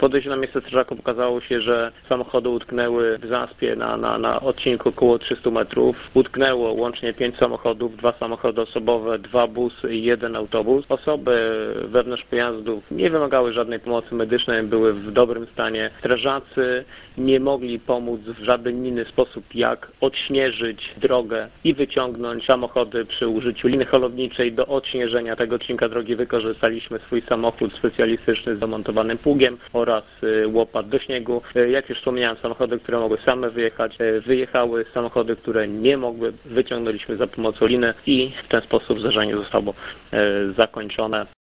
podejściu na miejsce strażaków okazało się, że samochody utknęły w zaspie na odcinku około 300 metrów. Utknęło łącznie 5 samochodów, 2 samochody osobowe, 2 busy i 1 autobus. Osoby wewnątrz pojazdów nie wymagały żadnej pomocy medycznej, były w dobrym stanie. Strażacy nie mogli pomóc w żaden inny sposób, jak odśnieżyć drogę i wyciągnąć samochody przy użyciu liny holowniczej. Do odśnieżenia tego odcinka drogi wykorzystaliśmy swój samochód specjalistyczny z zamontowanym pługiem oraz łopat do śniegu. Jak już wspomniałem, samochody, które mogły same wyjechać, wyjechały. Samochody, które nie mogły, wyciągnęliśmy za pomocą liny i w ten sposób zdarzenie zostało zakończone.